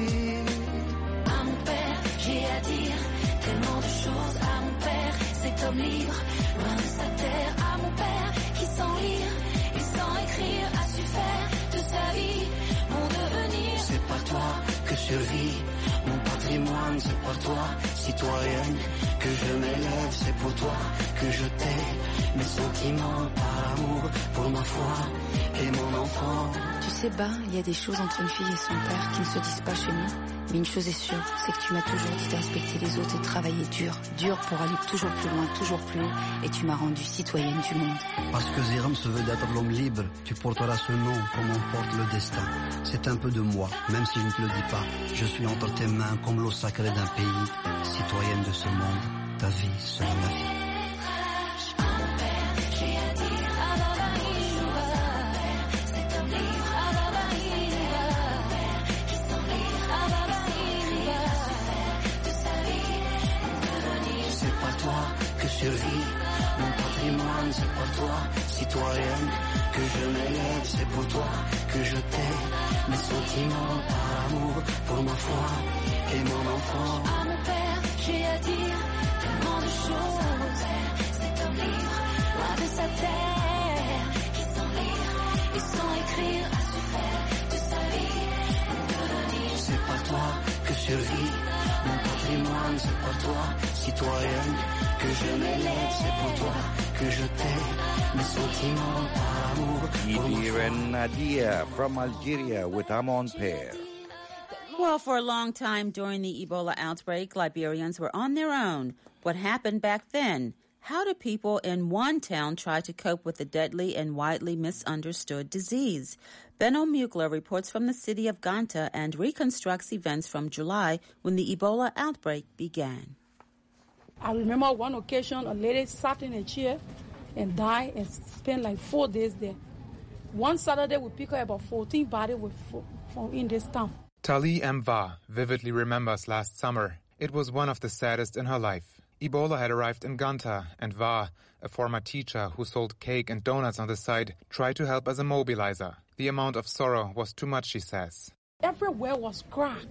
À mon père, j'ai à dire tellement de choses. À mon père, cet homme libre, loin de sa terre. À mon père, qui sans lire et sans écrire a su faire de sa vie mon devenir. C'est par toi que survit mon patrimoine, c'est par toi, citoyenne, que je m'élève, c'est pour toi que je t'ai. Mes sentiments par amour, pour ma foi et mon enfant. Tu sais, il y a des choses entre une fille et son père qui ne se disent pas chez nous. Mais une chose est sûre, c'est que tu m'as toujours dit de respecter les autres et de travailler dur pour aller toujours plus loin, toujours plus haut. Et tu m'as rendue citoyenne du monde. Parce que Zéram se veut d'être l'homme libre, tu porteras ce nom comme on porte le destin. C'est un peu de moi, même si je ne te le dis pas. Je suis entre tes mains comme l'eau sacrée d'un pays. Citoyenne de ce monde, ta vie sera ma vie. Survie, mon patrimoine, c'est pour toi, citoyenne, que je m'élève, c'est pour toi que je t'ai. Mes sentiments par amour, pour ma foi et mon enfant. À mon père, j'ai à dire tellement de choses. Cet homme libre, loin de sa terre, qui sans lire et sans écrire a su faire de sa vie un devenir. C'est par toi que survit mon patrimoine, c'est par toi, citoyenne, que je m'élève, c'est pour toi que je t'ai. Mes sentiments par amour. Idir and Nadia from Algeria with Amon Pair. Well, for a long time during the Ebola outbreak, Liberians were on their own. What happened back then? How do people in one town try to cope with the deadly and widely misunderstood disease? Benno Mugler reports from the city of Ganta and reconstructs events from July when the Ebola outbreak began. I remember one occasion, a lady sat in a chair and died and spent like 4 days there. One Saturday, we picked up about 14 bodies from in this town. Tali Mva vividly remembers last summer. It was one of the saddest in her life. Ebola had arrived in Ganta, and Va, a former teacher who sold cake and donuts on the side, tried to help as a mobilizer. The amount of sorrow was too much, she says. Everywhere was cracked.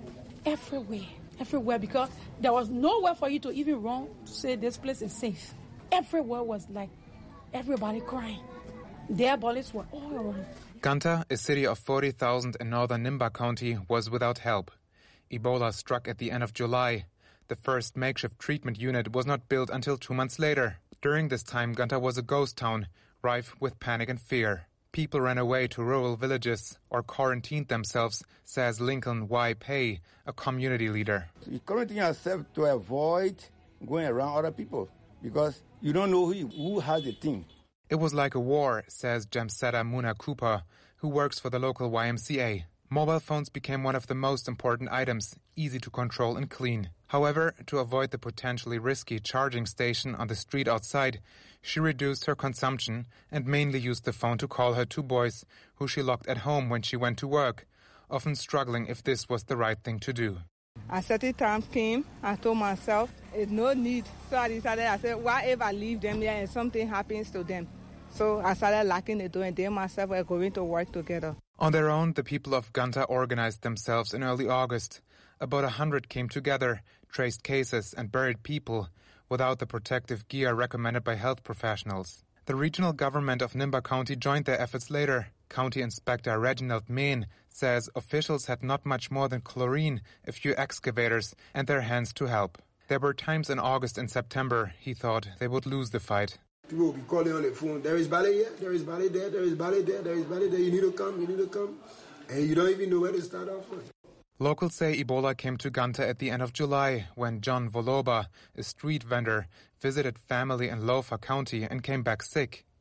Everywhere, because there was nowhere for you to even run to say this place is safe. Everywhere was like everybody crying. Their bodies were all around. Ganta, a city of 40,000 in northern Nimba County, was without help. Ebola struck at the end of July. The first makeshift treatment unit was not built until 2 months later. During this time, Ganta was a ghost town, rife with panic and fear. People ran away to rural villages or quarantined themselves, says Lincoln Y. Pei, a community leader. You quarantine yourself to avoid going around other people because you don't know who has the thing. It was like a war, says Jamseda Muna Cooper, who works for the local YMCA. Mobile phones became one of the most important items, easy to control and clean. However, to avoid the potentially risky charging station on the street outside, she reduced her consumption and mainly used the phone to call her 2 boys, who she locked at home when she went to work, often struggling if this was the right thing to do. A certain time came, I told myself, it's no need. So I said, why if I leave them here and something happens to them? So I started locking the door and they and myself were going to work together. On their own, the people of Ganta organized themselves in early August. About 100 came together, traced cases and buried people without the protective gear recommended by health professionals. The regional government of Nimba County joined their efforts later. County Inspector Reginald Main says officials had not much more than chlorine, a few excavators, and their hands to help. There were times in August and September he thought they would lose the fight. People will be calling on the phone, there is ballet here, there is ballet there, there is ballet there, there is ballet there, you need to come. And you don't even know where to start off with. Locals say Ebola came to Ganta at the end of July when John Voloba, a street vendor, visited family in Lofa County and came back sick.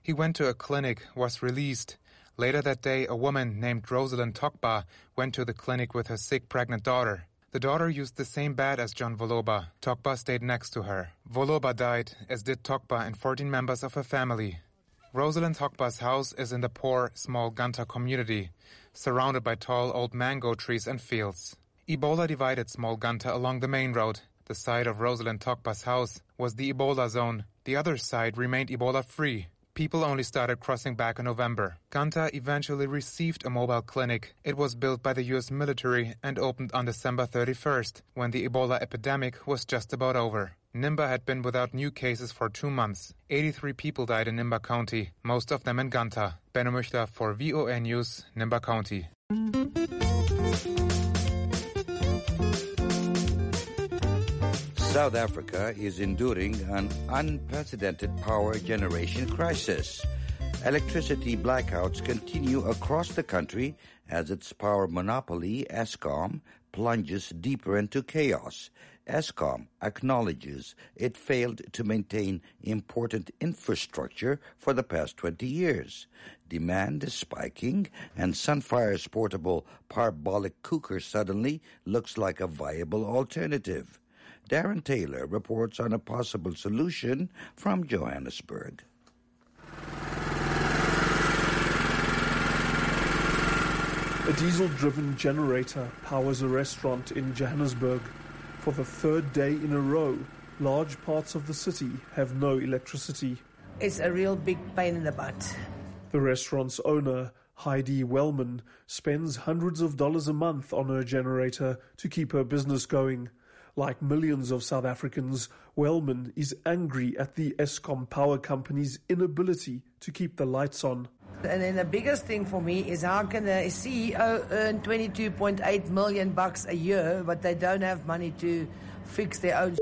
He went to a clinic, was released. Later that day, a woman named Rosalind Tokba went to the clinic with her sick pregnant daughter. The daughter used the same bed as John Voloba. Tokba stayed next to her. Voloba died, as did Tokba and 14 members of her family. Rosalind Tokba's house is in the poor, small Ganta community, surrounded by tall old mango trees and fields. Ebola divided small Ganta along the main road. The side of Rosalind Tokba's house was the Ebola zone. The other side remained Ebola-free. People only started crossing back in November. Ganta eventually received a mobile clinic. It was built by the U.S. military and opened on December 31st, when the Ebola epidemic was just about over. Nimba had been without new cases for 2 months. 83 people died in Nimba County, most of them in Ganta. Benno Müchler for VOA News, Nimba County. South Africa is enduring an unprecedented power generation crisis. Electricity blackouts continue across the country as its power monopoly, Eskom, plunges deeper into chaos. Eskom acknowledges it failed to maintain important infrastructure for the past 20 years. Demand is spiking, and Sunfire's portable parabolic cooker suddenly looks like a viable alternative. Darren Taylor reports on a possible solution from Johannesburg. A diesel-driven generator powers a restaurant in Johannesburg. For the third day in a row, large parts of the city have no electricity. It's a real big pain in the butt. The restaurant's owner, Heidi Wellman, spends hundreds of dollars a month on her generator to keep her business going. Like millions of South Africans, Wellman is angry at the Eskom power company's inability to keep the lights on. And then the biggest thing for me is how can a CEO earn $22.8 million a year, but they don't have money to fix their own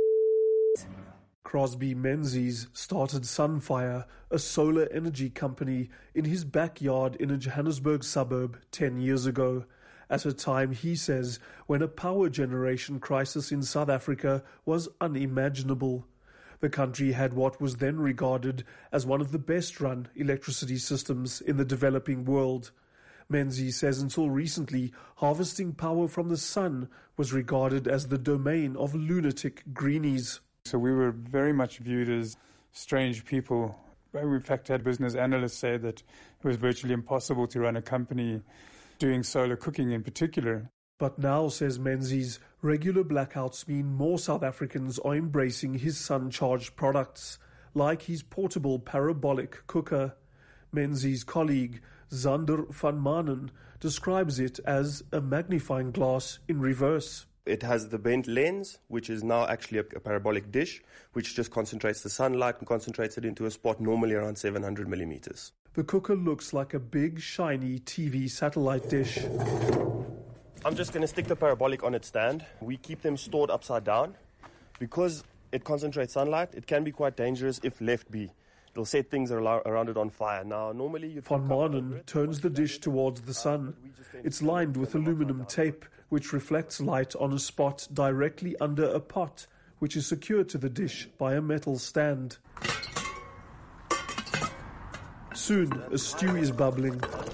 Crosby Menzies started Sunfire, a solar energy company, in his backyard in a Johannesburg suburb 10 years ago. At a time, he says, when a power generation crisis in South Africa was unimaginable. The country had what was then regarded as one of the best-run electricity systems in the developing world. Menzies says until recently, harvesting power from the sun was regarded as the domain of lunatic greenies. So we were very much viewed as strange people. We in fact had business analysts say that it was virtually impossible to run a company doing solar cooking in particular. But now, says Menzies, regular blackouts mean more South Africans are embracing his sun-charged products, like his portable parabolic cooker. Menzies' colleague, Zander van Manen, describes it as a magnifying glass in reverse. It has the bent lens, which is now actually a parabolic dish, which just concentrates the sunlight and concentrates it into a spot normally around 700 millimeters. The cooker looks like a big, shiny TV satellite dish. I'm just going to stick the parabolic on its stand. We keep them stored upside down. Because it concentrates sunlight, it can be quite dangerous if left be. It'll set things around it on fire. Now, normally Van Manen turns the dish towards the sun. It's lined with aluminum tape, which reflects light on a spot directly under a pot, which is secured to the dish by a metal stand. Soon, a stew is bubbling.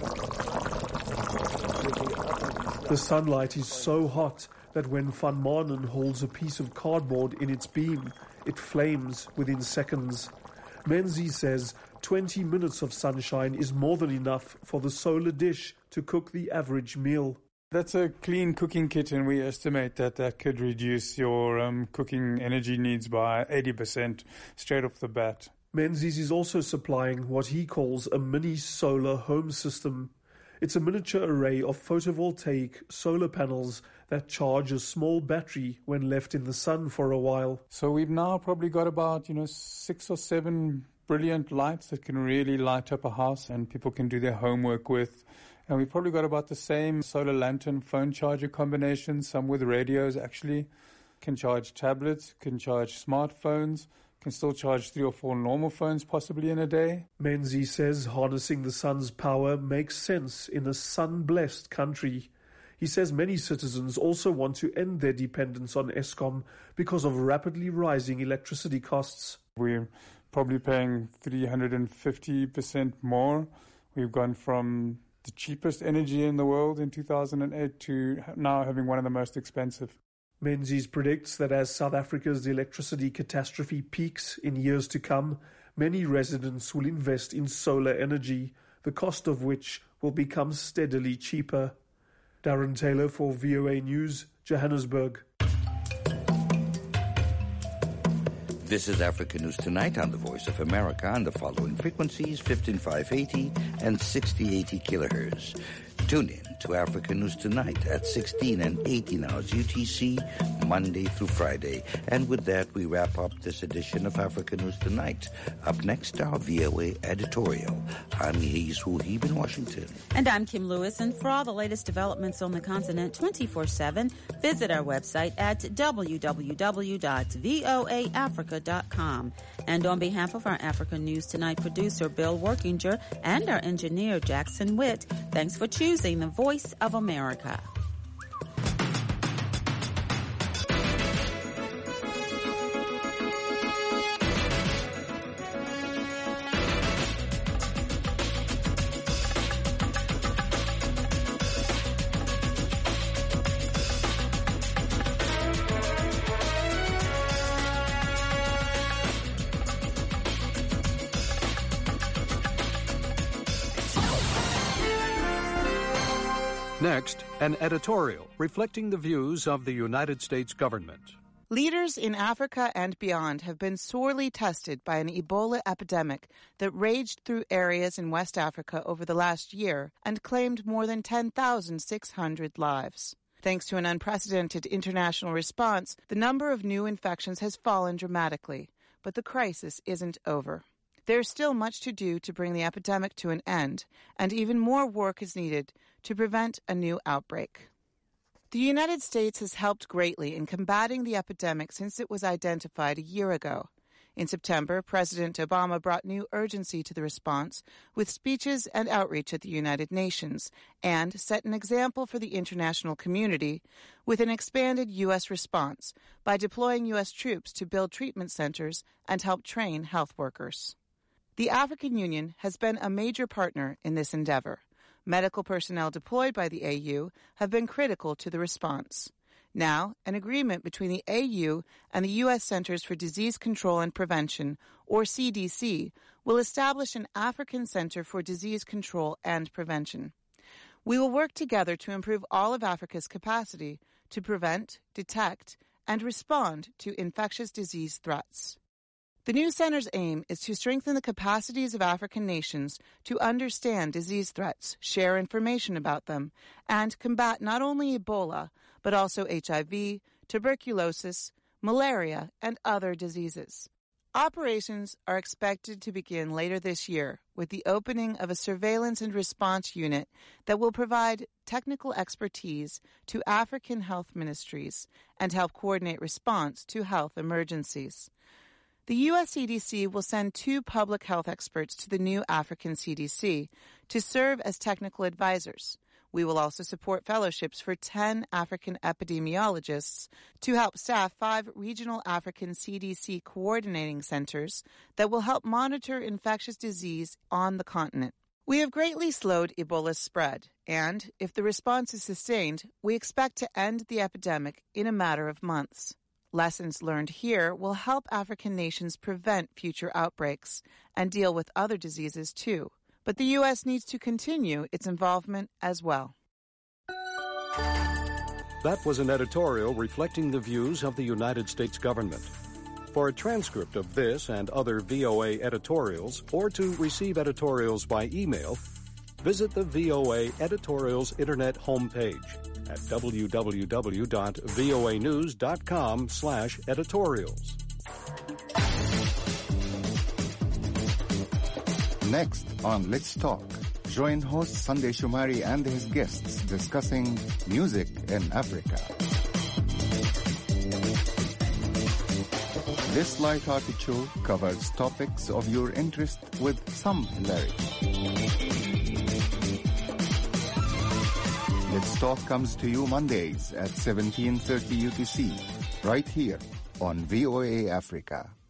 The sunlight is so hot that when Van Manen holds a piece of cardboard in its beam, it flames within seconds. Menzies says 20 minutes of sunshine is more than enough for the solar dish to cook the average meal. That's a clean cooking kit, and we estimate that that could reduce your cooking energy needs by 80% straight off the bat. Menzies is also supplying what he calls a mini solar home system. It's a miniature array of photovoltaic solar panels that charge a small battery when left in the sun for a while. So we've now probably got about 6 or 7 brilliant lights that can really light up a house and people can do their homework with. And we've probably got about the same solar lantern phone charger combination, some with radios actually. Can charge tablets, can charge smartphones, can still charge 3 or 4 normal phones possibly in a day. Menzies says harnessing the sun's power makes sense in a sun-blessed country. He says many citizens also want to end their dependence on Eskom because of rapidly rising electricity costs. We're probably paying 350% more. We've gone from the cheapest energy in the world in 2008 to now having one of the most expensive. Menzies predicts that as South Africa's electricity catastrophe peaks in years to come, many residents will invest in solar energy, the cost of which will become steadily cheaper. Darren Taylor for VOA News, Johannesburg. This is Africa News Tonight on the Voice of America on the following frequencies, 15580 and 6080 kilohertz. Tune in to Africa News Tonight at 16 and 18 hours UTC, Monday through Friday. And with that, we wrap up this edition of Africa News Tonight. Up next, our VOA editorial. I'm Yehiz Huhib in Washington. And I'm Kim Lewis. And for all the latest developments on the continent 24/7, visit our website at www.voaafrica.com. And on behalf of our Africa News Tonight producer, Bill Workinger, and our engineer, Jackson Witt, thanks for choosing the Voice of America. Next, an editorial reflecting the views of the United States government. Leaders in Africa and beyond have been sorely tested by an Ebola epidemic that raged through areas in West Africa over the last year and claimed more than 10,600 lives. Thanks to an unprecedented international response, the number of new infections has fallen dramatically, but the crisis isn't over. There's still much to do to bring the epidemic to an end, and even more work is needed to prevent a new outbreak. The United States has helped greatly in combating the epidemic since it was identified a year ago. In September, President Obama brought new urgency to the response with speeches and outreach at the United Nations, and set an example for the international community with an expanded U.S. response by deploying U.S. troops to build treatment centers and help train health workers. The African Union has been a major partner in this endeavor. Medical personnel deployed by the AU have been critical to the response. Now, an agreement between the AU and the U.S. Centers for Disease Control and Prevention, or CDC, will establish an African Center for Disease Control and Prevention. We will work together to improve all of Africa's capacity to prevent, detect, and respond to infectious disease threats. The new center's aim is to strengthen the capacities of African nations to understand disease threats, share information about them, and combat not only Ebola, but also HIV, tuberculosis, malaria, and other diseases. Operations are expected to begin later this year with the opening of a surveillance and response unit that will provide technical expertise to African health ministries and help coordinate response to health emergencies. The U.S. CDC will send 2 public health experts to the new African CDC to serve as technical advisors. We will also support fellowships for 10 African epidemiologists to help staff 5 regional African CDC coordinating centers that will help monitor infectious disease on the continent. We have greatly slowed Ebola's spread, and if the response is sustained, we expect to end the epidemic in a matter of months. Lessons learned here will help African nations prevent future outbreaks and deal with other diseases too. But the U.S. needs to continue its involvement as well. That was an editorial reflecting the views of the United States government. For a transcript of this and other VOA editorials, or to receive editorials by email, visit the VOA Editorials Internet homepage at www.voanews.com/editorials. Next on Let's Talk, join host Sunday Shumari and his guests discussing music in Africa. This light-hearted show covers topics of your interest with some hilarity. Let's Talk comes to you Mondays at 17:30 UTC, right here on VOA Africa.